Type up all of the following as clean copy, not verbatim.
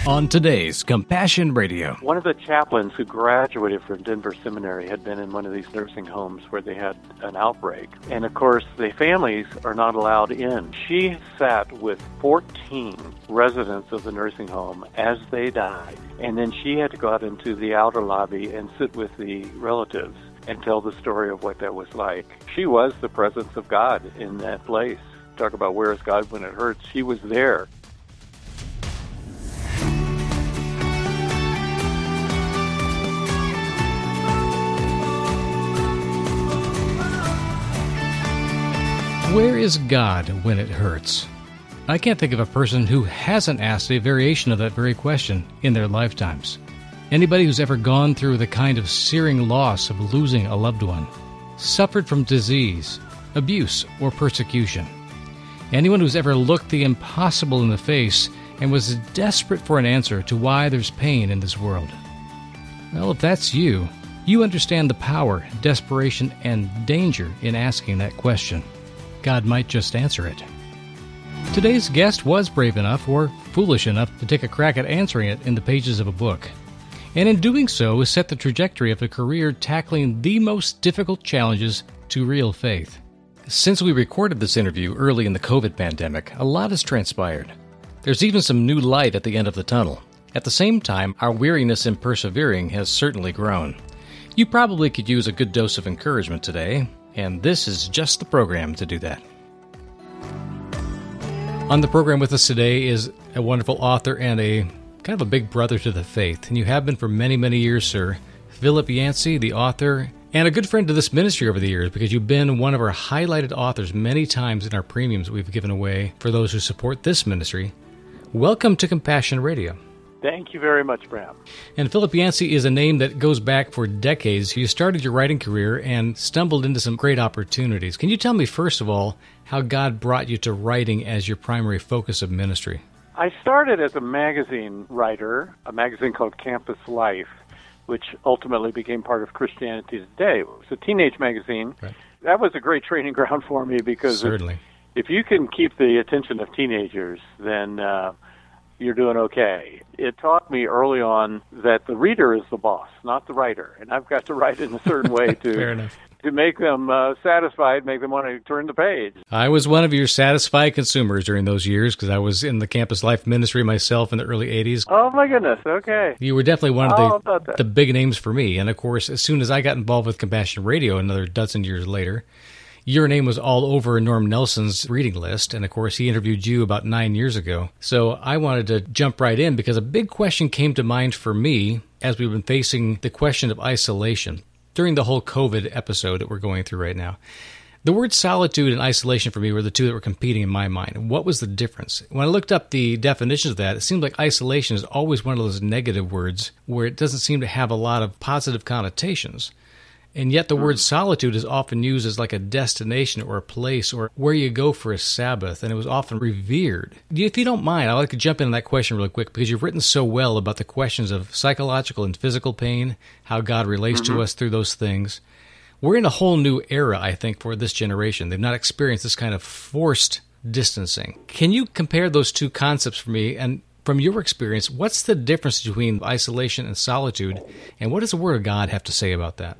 On today's Compassion Radio. One of the chaplains who graduated from Denver Seminary had been in one of these nursing homes where they had an outbreak. And of course, the families are not allowed in. She sat with 14 residents of the nursing home as they died. And then she had to go out into the outer lobby and sit with the relatives and tell the story of what that was like. She was the presence of God in that place. Talk about where is God when it hurts. She was there. Where is God when it hurts? I can't think of a person who hasn't asked a variation of that very question in their lifetimes. Anybody who's ever gone through the kind of searing loss of losing a loved one, suffered from disease, abuse, or persecution. Anyone who's ever looked the impossible in the face and was desperate for an answer to why there's pain in this world. Well, if that's you, you understand the power, desperation, and danger in asking that question. God might just answer it. Today's guest was brave enough or foolish enough to take a crack at answering it in the pages of a book. And in doing so, has set the trajectory of a career tackling the most difficult challenges to real faith. Since we recorded this interview early in the COVID pandemic, a lot has transpired. There's even some new light at the end of the tunnel. At the same time, our weariness in persevering has certainly grown. You probably could use a good dose of encouragement today, and this is just the program to do that. On the program with us today is a wonderful author and a kind of a big brother to the faith, and you have been for many, many years, sir. Philip Yancey, the author, and a good friend to this ministry over the years, because you've been one of our highlighted authors many times in our premiums we've given away for those who support this ministry. Welcome to Compassion Radio. Thank you very much, Bram. And Philip Yancey is a name that goes back for decades. You started your writing career and stumbled into some great opportunities. Can you tell me, first of all, how God brought you to writing as your primary focus of ministry? I started as a magazine writer, a magazine called Campus Life, which ultimately became part of Christianity Today. It was a teenage magazine. Right. That was a great training ground for me because certainly, if you can keep the attention of teenagers, then you're doing okay. It taught me early on that the reader is the boss, not the writer. And I've got to write in a certain way to make them satisfied, make them want to turn the page. I was one of your satisfied consumers during those years because I was in the Campus Life ministry myself in the early 80s. Oh, my goodness. Okay. You were definitely one of the big names for me. And, of course, as soon as I got involved with Compassion Radio another dozen years later, your name was all over Norm Nelson's reading list, and of course he interviewed you about 9 years ago. So I wanted to jump right in because a big question came to mind for me as we've been facing the question of isolation during the whole COVID episode that we're going through right now. The word solitude and isolation for me were the two that were competing in my mind. What was the difference? When I looked up the definitions of that, it seemed like isolation is always one of those negative words where it doesn't seem to have a lot of positive connotations. And yet the word solitude is often used as like a destination or a place or where you go for a Sabbath, and it was often revered. If you don't mind, I'd like to jump into that question really quick because you've written so well about the questions of psychological and physical pain, how God relates to us through those things. We're in a whole new era, I think, for this generation. They've not experienced this kind of forced distancing. Can you compare those two concepts for me? And from your experience, what's the difference between isolation and solitude, and what does the Word of God have to say about that?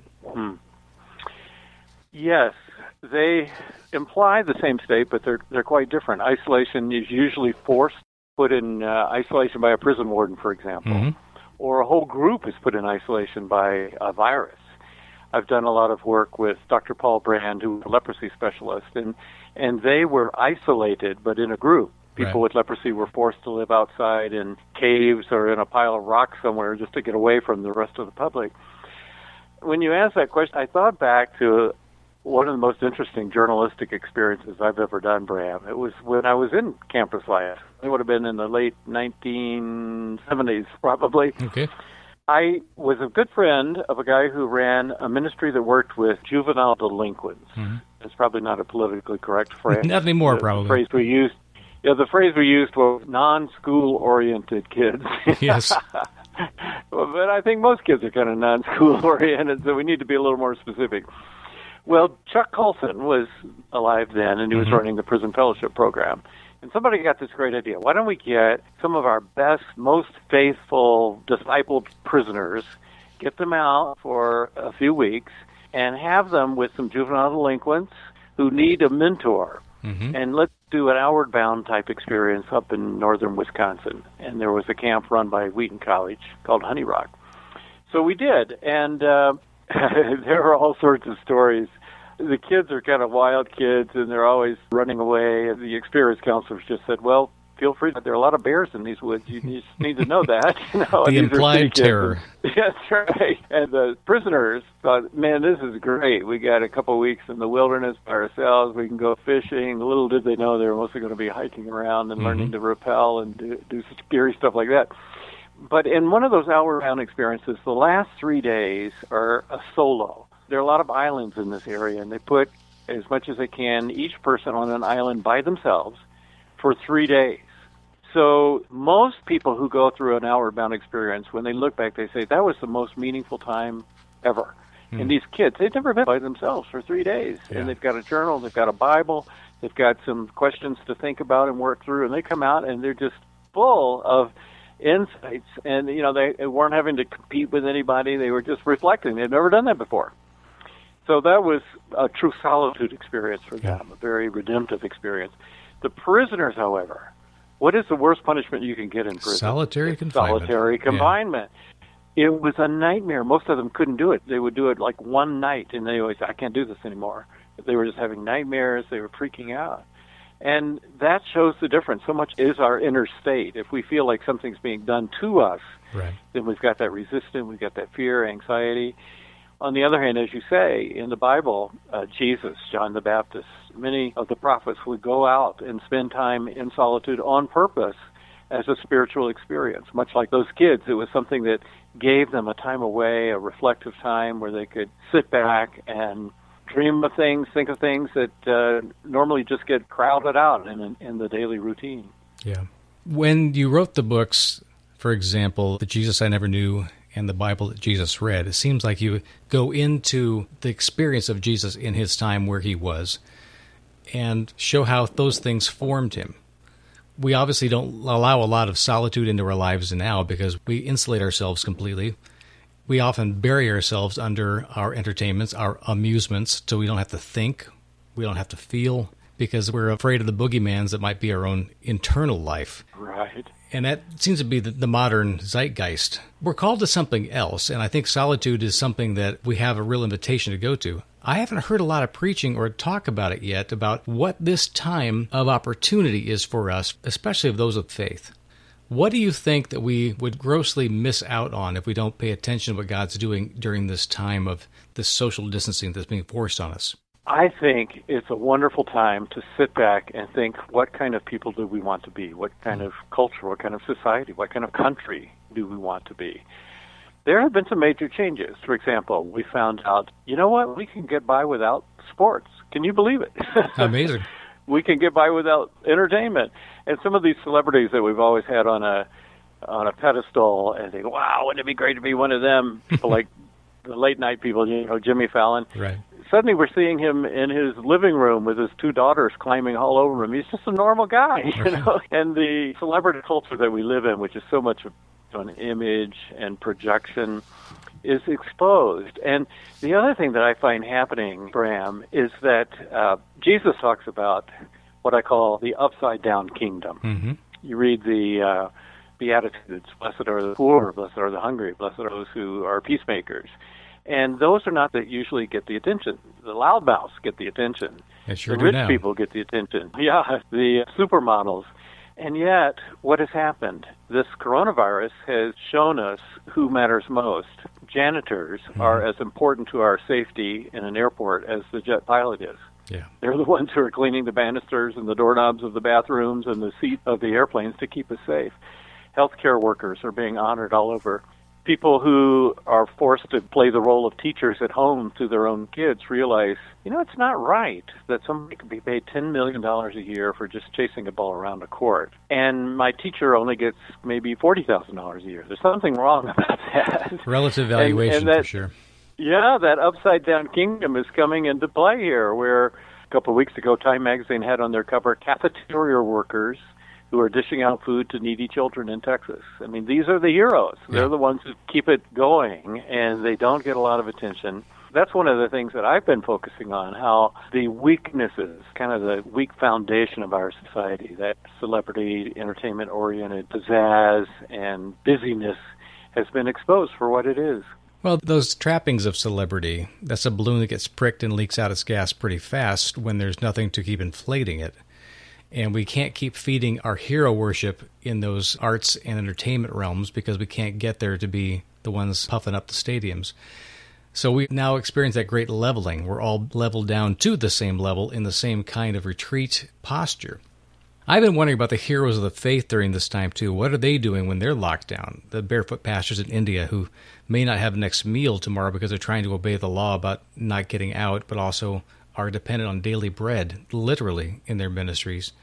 Yes, they imply the same state, but they're quite different. Isolation is usually forced, put in isolation by a prison warden, for example, or a whole group is put in isolation by a virus. I've done a lot of work with Dr. Paul Brand, who was a leprosy specialist, and they were isolated, but in a group. People with leprosy were forced to live outside in caves or in a pile of rocks somewhere just to get away from the rest of the public. When you asked that question, I thought back to one of the most interesting journalistic experiences I've ever done, Bram. It was when I was in Campus Life. It would have been in the late 1970s, probably. Okay. I was a good friend of a guy who ran a ministry that worked with juvenile delinquents. It's probably not a politically correct phrase. Not anymore, probably. The phrase we used, the phrase we used was non-school-oriented kids. Yes. But I think most kids are kind of non-school-oriented, so we need to be a little more specific. Well, Chuck Colson was alive then, and he was running the Prison Fellowship Program. And somebody got this great idea. Why don't we get some of our best, most faithful, discipled prisoners, get them out for a few weeks, and have them with some juvenile delinquents who need a mentor. Mm-hmm. And let's do an outward bound type experience up in northern Wisconsin. And there was a camp run by Wheaton College called Honey Rock. So we did, and there were all sorts of stories. The kids are kind of wild kids, and they're always running away. And the experienced counselors just said, well, feel free. There are a lot of bears in these woods. You just need to know that. The implied terror. That's right. And the prisoners thought, man, this is great. We got a couple of weeks in the wilderness by ourselves. We can go fishing. Little did they know they were mostly going to be hiking around and learning to rappel and do scary stuff like that. But in one of those outward-bound experiences, the last 3 days are a solo. There are a lot of islands in this area, and they put as much as they can, each person on an island by themselves for 3 days. So most people who go through an outward-bound experience, when they look back, they say, that was the most meaningful time ever. And these kids, they've never been by themselves for 3 days. Yeah. And they've got a journal, they've got a Bible, they've got some questions to think about and work through, and they come out and they're just full of insights. And, you know, they weren't having to compete with anybody. They were just reflecting. They'd never done that before. So that was a true solitude experience for them, a very redemptive experience. The prisoners, however, what is the worst punishment you can get in prison? Solitary confinement. Solitary confinement. Yeah. It was a nightmare. Most of them couldn't do it. They would do it like one night, and they always say, I can't do this anymore. They were just having nightmares. They were freaking out. And that shows the difference. So much is our inner state. If we feel like something's being done to us, then we've got that resistance, we've got that fear, anxiety. On the other hand, as you say, in the Bible, Jesus, John the Baptist, many of the prophets would go out and spend time in solitude on purpose as a spiritual experience. Much like those kids, it was something that gave them a time away, a reflective time where they could sit back and dream of things, think of things that normally just get crowded out in the daily routine. Yeah. When you wrote the books, for example, The Jesus I Never Knew and The Bible That Jesus Read, it seems like you go into the experience of Jesus in his time where he was and show how those things formed him. We obviously don't allow a lot of solitude into our lives now because we insulate ourselves completely. We often bury ourselves under our entertainments, our amusements, so we don't have to think, we don't have to feel, because we're afraid of the boogeymans that might be our own internal life. Right. And that seems to be the modern zeitgeist. We're called to something else, and I think solitude is something that we have a real invitation to go to. I haven't heard a lot of preaching or talk about it yet, about what this time of opportunity is for us, especially of those of faith. What do you think that we would grossly miss out on if we don't pay attention to what God's doing during this time of this social distancing that's being forced on us? I think it's a wonderful time to sit back and think, what kind of people do we want to be? What kind of culture, what kind of society, what kind of country do we want to be? There have been some major changes. For example, we found out, you know what, we can get by without sports. Can you believe it? Amazing. We can get by without entertainment. And some of these celebrities that we've always had on a pedestal, and think, wow, wouldn't it be great to be one of them? People like the late night people, you know, Jimmy Fallon. Right. Suddenly we're seeing him in his living room with his two daughters climbing all over him. He's just a normal guy, you know. And the celebrity culture that we live in, which is so much on image and projection, is exposed. And the other thing that I find happening, Bram, is that Jesus talks about what I call the upside-down kingdom. Mm-hmm. You read the Beatitudes, blessed are the poor, blessed are the hungry, blessed are those who are peacemakers. And those are not that usually get the attention. The loudmouths get the attention. Sure the rich now. people get the attention. Yeah, the supermodels. And yet, what has happened? This coronavirus has shown us who matters most. Janitors are as important to our safety in an airport as the jet pilot is. Yeah. They're the ones who are cleaning the banisters and the doorknobs of the bathrooms and the seat of the airplanes to keep us safe. Healthcare workers are being honored all over. People who are forced to play the role of teachers at home to their own kids realize, you know, it's not right that somebody could be paid $10 million a year for just chasing a ball around a court. And my teacher only gets maybe $40,000 a year. There's something wrong about that. Relative valuation, and that, for sure. Yeah, that upside-down kingdom is coming into play here, where couple of weeks ago, Time magazine had on their cover cafeteria workers who are dishing out food to needy children in Texas. I mean, these are the heroes. They're the ones who keep it going, and they don't get a lot of attention. That's one of the things that I've been focusing on, how the weaknesses, kind of the weak foundation of our society, that celebrity, entertainment-oriented pizzazz and busyness has been exposed for what it is. Well, those trappings of celebrity, that's a balloon that gets pricked and leaks out its gas pretty fast when there's nothing to keep inflating it. And we can't keep feeding our hero worship in those arts and entertainment realms because we can't get there to be the ones puffing up the stadiums. So we now experience that great leveling. We're all leveled down to the same level in the same kind of retreat posture. I've been wondering about the heroes of the faith during this time, too. What are they doing when they're locked down? The barefoot pastors in India who may not have the next meal tomorrow because they're trying to obey the law about not getting out, but also are dependent on daily bread, literally, in their ministries.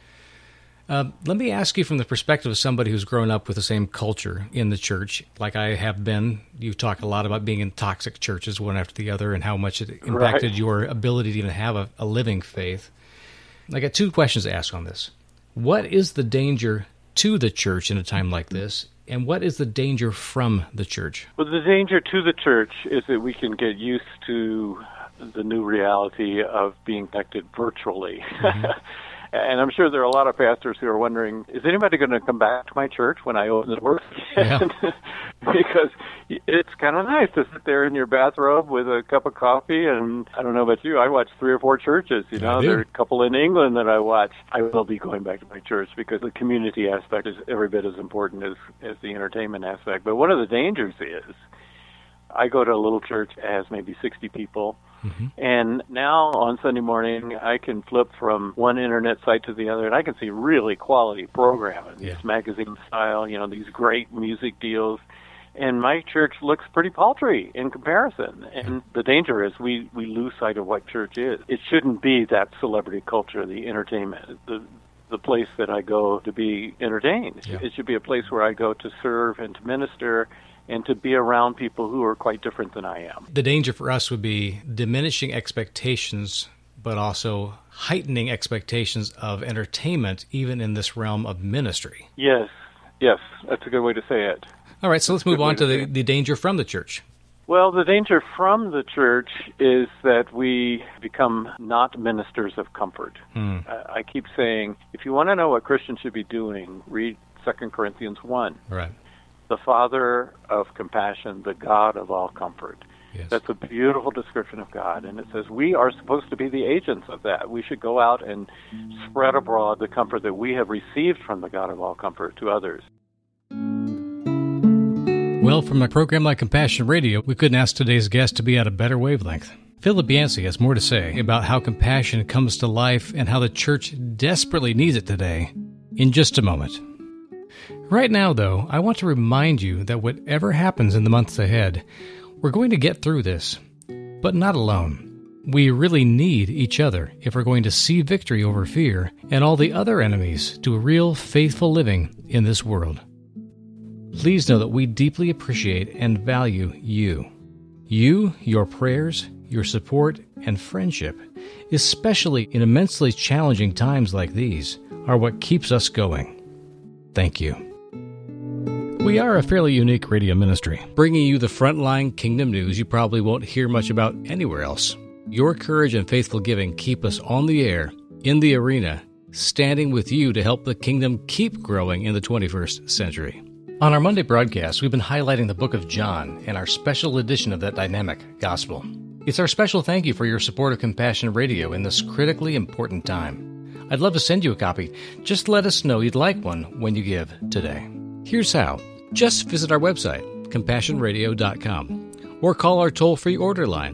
Let me ask you from the perspective of somebody who's grown up with the same culture in the church, like I have been. You talk a lot about being in toxic churches one after the other and how much it impacted your ability to even have a living faith. I got two questions to ask on this. What is the danger to the church in a time like this, and what is the danger from the church? Well, the danger to the church is that we can get used to the new reality of being connected virtually. Mm-hmm. And I'm sure there are a lot of pastors who are wondering, is anybody going to come back to my church when I open the doors again? Yeah. Because it's kind of nice to sit there in your bathrobe with a cup of coffee. And I don't know about you, I watch 3 or 4 churches. You know, there are a couple in England that I watch. I will be going back to my church because the community aspect is every bit as important as the entertainment aspect. But one of the dangers is I go to a little church that has maybe 60 people. Mm-hmm. And now on Sunday morning, I can flip from one internet site to the other, and I can see really quality programming, these magazine style, you know, these great music deals. And my church looks pretty paltry in comparison. And the danger is we lose sight of what church is. It shouldn't be that celebrity culture, the entertainment, the place that I go to be entertained. Yeah. It should be a place where I go to serve and to minister and to be around people who are quite different than I am. The danger for us would be diminishing expectations, but also heightening expectations of entertainment, even in this realm of ministry. Yes, that's a good way to say it. All right, so let's move on to the danger from the church. Well, the danger from the church is that we become not ministers of comfort. I keep saying, if you want to know what Christians should be doing, read 2 Corinthians 1. Right. The Father of compassion, the God of all comfort. Yes. That's a beautiful description of God, and it says we are supposed to be the agents of that. We should go out and spread abroad the comfort that we have received from the God of all comfort to others. Well, from a program like Compassion Radio, we couldn't ask today's guest to be at a better wavelength. Philip Yancey has more to say about how compassion comes to life and how the church desperately needs it today in just a moment. Right now, though, I want to remind you that whatever happens in the months ahead, we're going to get through this, but not alone. We really need each other if we're going to see victory over fear and all the other enemies to a real faithful living in this world. Please know that we deeply appreciate and value you. You, your prayers, your support, and friendship, especially in immensely challenging times like these, are what keeps us going. Thank you. We are a fairly unique radio ministry, bringing you the frontline kingdom news you probably won't hear much about anywhere else. Your courage and faithful giving keep us on the air, in the arena, standing with you to help the kingdom keep growing in the 21st century. On our Monday broadcast, we've been highlighting the book of John and our special edition of that dynamic gospel. It's our special thank you for your support of Compassion Radio in this critically important time. I'd love to send you a copy. Just let us know you'd like one when you give today. Here's how. Just visit our website, CompassionRadio.com, or call our toll-free order line,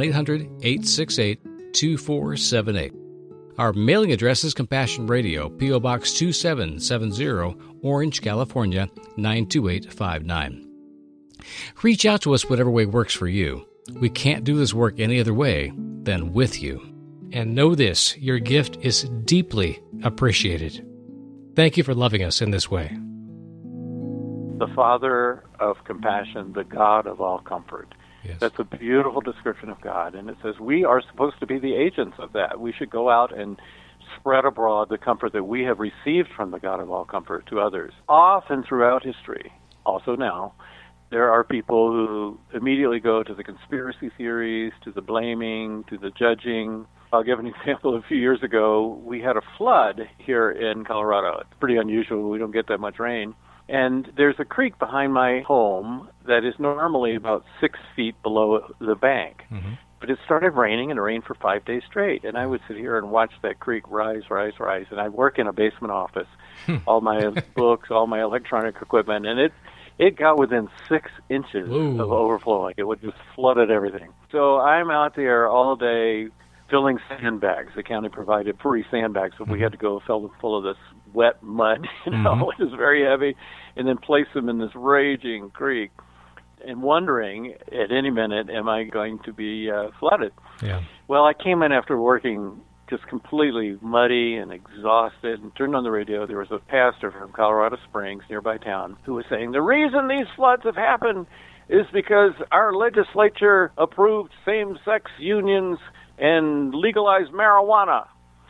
1-800-868-2478. Our mailing address is Compassion Radio, P.O. Box 2770, Orange, California, 92859. Reach out to us whatever way works for you. We can't do this work any other way than with you. And know this, your gift is deeply appreciated. Thank you for loving us in this way. The Father of compassion, the God of all comfort. Yes. That's a beautiful description of God, and it says we are supposed to be the agents of that. We should go out and spread abroad the comfort that we have received from the God of all comfort to others. Often throughout history, also now, there are people who immediately go to the conspiracy theories, to the blaming, to the judging. I'll give an example. A few years ago, we had a flood here in Colorado. It's pretty unusual. We don't get that much rain. And there's a creek behind my home that is normally about 6 feet below the bank. Mm-hmm. But it started raining, and it rained for 5 days straight. And I would sit here and watch that creek rise. And I work in a basement office, all my books, all my electronic equipment, and it got within 6 inches Ooh. of overflowing. It would just flooded everything. So I'm out there all day filling sandbags. The county provided free sandbags, so we had to go fill them full of this wet mud, it was very heavy, and then place them in this raging creek, and wondering at any minute, am I going to be flooded? Yeah. Well, I came in after working just completely muddy and exhausted, and turned on the radio. There was a pastor from Colorado Springs, nearby town, who was saying, the reason these floods have happened is because our legislature approved same-sex unions and legalized marijuana.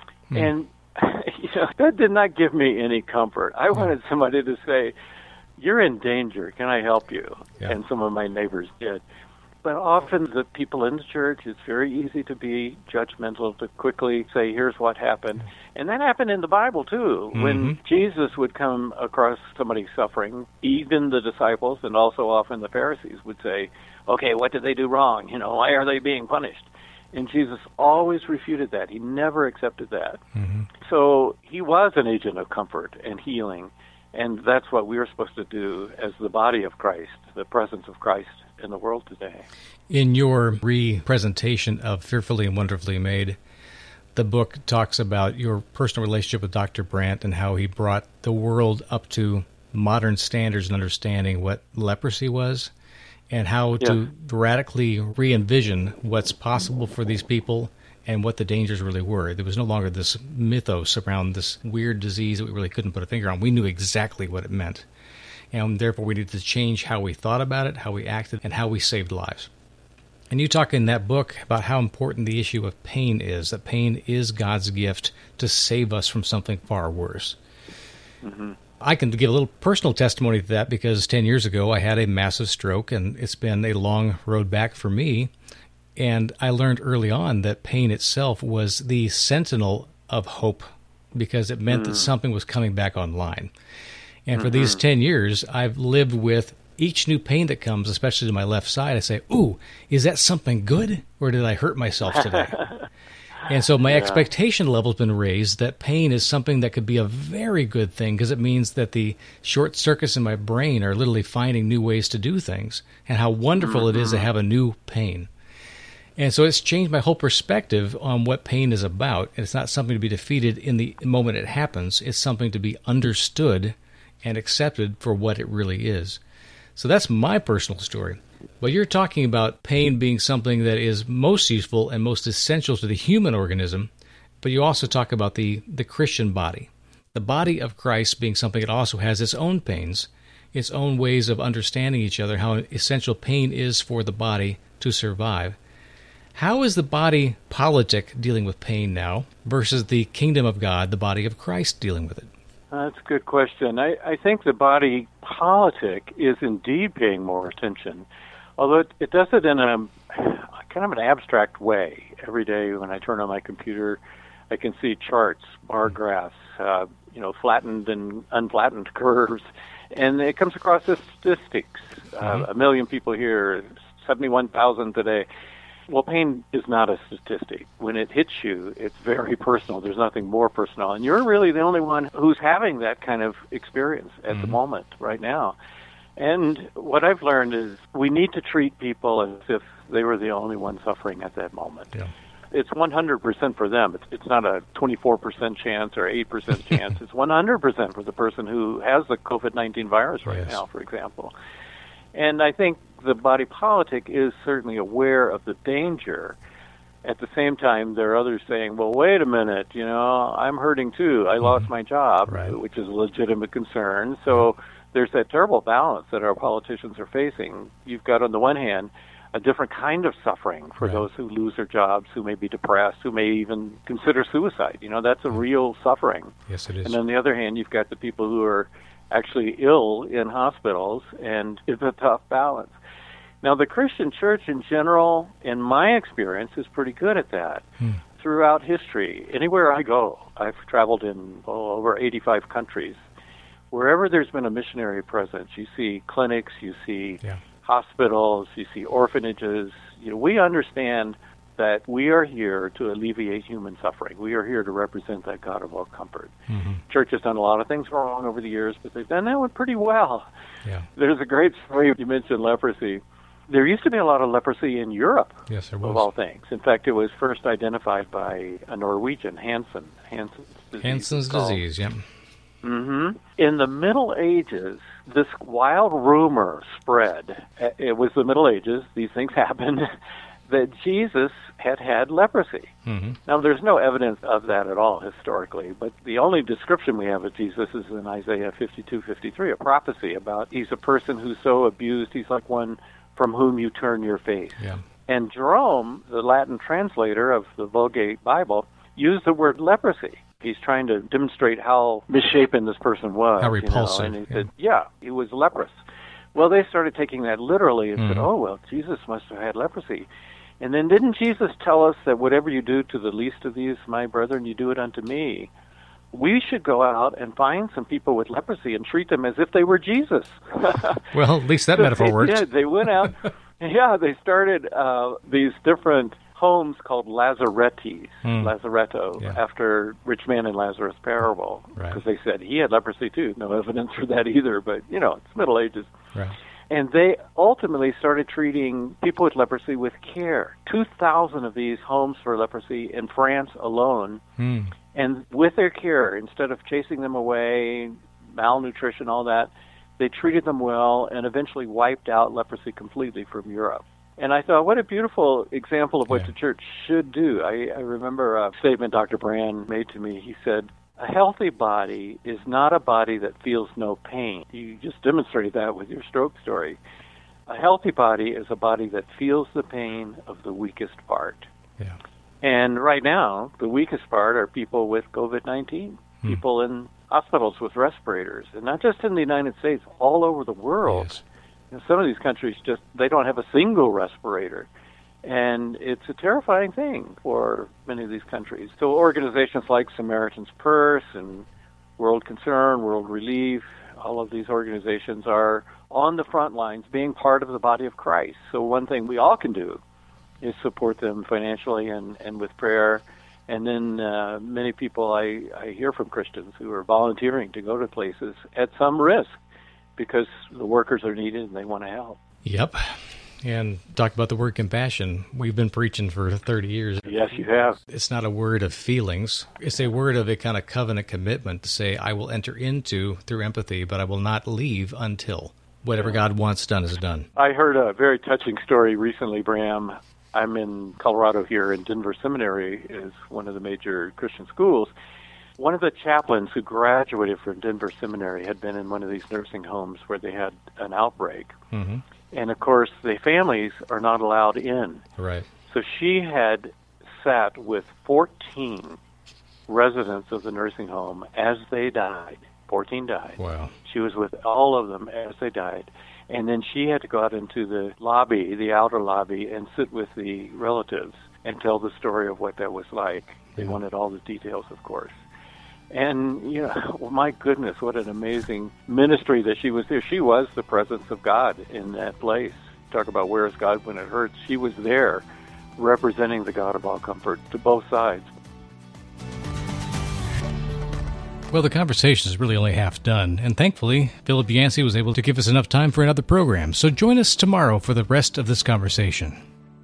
And that did not give me any comfort. I wanted somebody to say, you're in danger. Can I help you? Yeah. And some of my neighbors did. But often the people in the church, it's very easy to be judgmental, to quickly say, here's what happened. And that happened in the Bible, too. When Jesus would come across somebody suffering, even the disciples and also often the Pharisees would say, okay, what did they do wrong? Why are they being punished? And Jesus always refuted that. He never accepted that. So he was an agent of comfort and healing, and that's what we are supposed to do as the body of Christ, the presence of Christ in the world today. In your re-presentation of Fearfully and Wonderfully Made, the book talks about your personal relationship with Dr. Brandt and how he brought the world up to modern standards and understanding what leprosy was, and how to radically re-envision what's possible for these people and what the dangers really were. There was no longer this mythos around this weird disease that we really couldn't put a finger on. We knew exactly what it meant. And therefore we needed to change how we thought about it, how we acted, and how we saved lives. And you talk in that book about how important the issue of pain is, that pain is God's gift to save us from something far worse. I can give a little personal testimony to that because 10 years ago I had a massive stroke, and it's been a long road back for me. And I learned early on that pain itself was the sentinel of hope, because it meant that something was coming back online. And for these 10 years, I've lived with each new pain that comes, especially to my left side. I say, ooh, is that something good, or did I hurt myself today? And so my expectation level has been raised that pain is something that could be a very good thing, because it means that the short circuits in my brain are literally finding new ways to do things, and how wonderful it is to have a new pain. And so it's changed my whole perspective on what pain is about. And it's not something to be defeated in the moment it happens. It's something to be understood and accepted for what it really is. So that's my personal story. But you're talking about pain being something that is most useful and most essential to the human organism, but you also talk about the Christian body. The body of Christ being something that also has its own pains, its own ways of understanding each other, how essential pain is for the body to survive. How is the body politic dealing with pain now versus the kingdom of God, the body of Christ, dealing with it? That's a good question. I think the body politic is indeed paying more attention, although it does it in a kind of an abstract way. Every day when I turn on my computer, I can see charts, bar graphs, flattened and unflattened curves, and it comes across as statistics. 1 million people here, 71,000 today. Well, pain is not a statistic. When it hits you, it's very personal. There's nothing more personal. And you're really the only one who's having that kind of experience at the moment, right now. And what I've learned is we need to treat people as if they were the only one suffering at that moment. Yeah. It's 100% for them. It's not a 24% chance or 8% chance. It's 100% for the person who has the COVID-19 virus right now, for example. And I think the body politic is certainly aware of the danger. At the same time, there are others saying, well, wait a minute, I'm hurting too. I lost my job, which is a legitimate concern. So there's that terrible balance that our politicians are facing. You've got, on the one hand, a different kind of suffering for those who lose their jobs, who may be depressed, who may even consider suicide. That's a real suffering. Yes, it is. And on the other hand, you've got the people who are actually ill in hospitals, and it's a tough balance. Now, the Christian church in general, in my experience, is pretty good at that. Throughout history, anywhere I go, I've traveled in over 85 countries. Wherever there's been a missionary presence, you see clinics, you see hospitals, you see orphanages. We understand that we are here to alleviate human suffering. We are here to represent that God of all comfort. Church has done a lot of things wrong over the years, but they've done that one pretty well. There's a great story. You mentioned leprosy. There used to be a lot of leprosy in Europe, yes, there was. Of all things. In fact, it was first identified by a Norwegian, Hansen's disease. Yep. In the Middle Ages, this wild rumor spread. It was the Middle Ages. These things happened. That Jesus had leprosy. Now, there's no evidence of that at all historically, but the only description we have of Jesus is in Isaiah 52:53, a prophecy about he's a person who's so abused, he's like one from whom you turn your face. And Jerome, the Latin translator of the Vulgate Bible, used the word leprosy. He's trying to demonstrate how misshapen this person was. How repulsive. And he said, he was leprous. Well, they started taking that literally and said, oh, well, Jesus must have had leprosy. And then didn't Jesus tell us that whatever you do to the least of these, my brethren, you do it unto me? We should go out and find some people with leprosy and treat them as if they were Jesus. Well, at least that metaphor works. Yeah, they went out. They started these different homes called Lazaretti, Lazaretto, after Rich Man and Lazarus parable, because they said he had leprosy too. No evidence for that either, but, it's Middle Ages. And they ultimately started treating people with leprosy with care. 2,000 of these homes for leprosy in France alone. And with their care, instead of chasing them away, malnutrition, all that, they treated them well and eventually wiped out leprosy completely from Europe. And I thought, what a beautiful example of what the church should do. I remember a statement Dr. Brand made to me. He said, a healthy body is not a body that feels no pain. You just demonstrated that with your stroke story. A healthy body is a body that feels the pain of the weakest part. And right now, the weakest part are people with COVID-19, people in hospitals with respirators, and not just in the United States, all over the world. Some of these countries they don't have a single respirator. And it's a terrifying thing for many of these countries. So organizations like Samaritan's Purse and World Concern, World Relief, all of these organizations are on the front lines being part of the body of Christ. So one thing we all can do is support them financially and with prayer. And then many people I hear from Christians who are volunteering to go to places at some risk because the workers are needed and they want to help. Yep. And talk about the word compassion. We've been preaching for 30 years. Yes, you have. It's not a word of feelings. It's a word of a kind of covenant commitment to say, I will enter into through empathy, but I will not leave until whatever God wants done is done. I heard a very touching story recently, Bram. I'm in Colorado here, and Denver Seminary is one of the major Christian schools. One of the chaplains who graduated from Denver Seminary had been in one of these nursing homes where they had an outbreak. And, of course, the families are not allowed in. So she had sat with 14 residents of the nursing home as they died. 14 died. Wow. She was with all of them as they died. And then she had to go out into the lobby, the outer lobby, and sit with the relatives and tell the story of what that was like. They wanted all the details, of course. And, well, my goodness, what an amazing ministry that she was there. She was the presence of God in that place. Talk about where is God when it hurts. She was there representing the God of all comfort to both sides. Well, the conversation is really only half done, and thankfully, Philip Yancey was able to give us enough time for another program. So join us tomorrow for the rest of this conversation.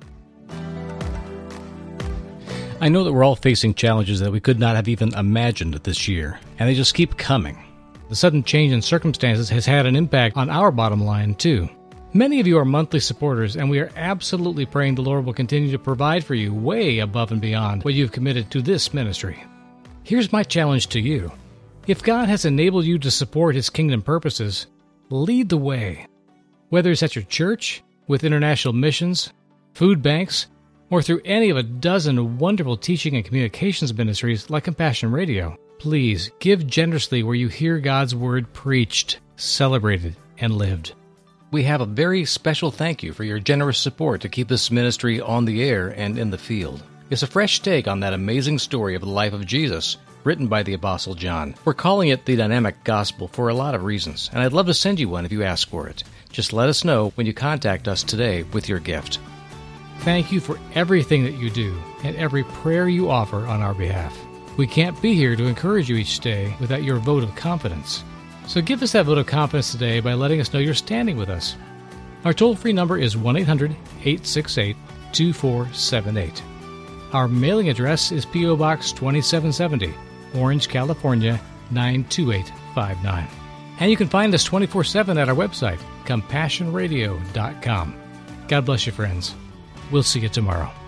I know that we're all facing challenges that we could not have even imagined this year, and they just keep coming. The sudden change in circumstances has had an impact on our bottom line, too. Many of you are monthly supporters, and we are absolutely praying the Lord will continue to provide for you way above and beyond what you've committed to this ministry. Here's my challenge to you. If God has enabled you to support His kingdom purposes, lead the way. Whether it's at your church, with international missions, food banks, or through any of a dozen wonderful teaching and communications ministries like Compassion Radio, please give generously where you hear God's Word preached, celebrated, and lived. We have a very special thank you for your generous support to keep this ministry on the air and in the field. It's a fresh take on that amazing story of the life of Jesus, written by the Apostle John. We're calling it the Dynamic Gospel for a lot of reasons, and I'd love to send you one if you ask for it. Just let us know when you contact us today with your gift. Thank you for everything that you do and every prayer you offer on our behalf. We can't be here to encourage you each day without your vote of confidence. So give us that vote of confidence today by letting us know you're standing with us. Our toll-free number is 1-800-868-2478. Our mailing address is P.O. Box 2770, Orange, California, 92859. And you can find us 24/7 at our website, CompassionRadio.com. God bless you, friends. We'll see you tomorrow.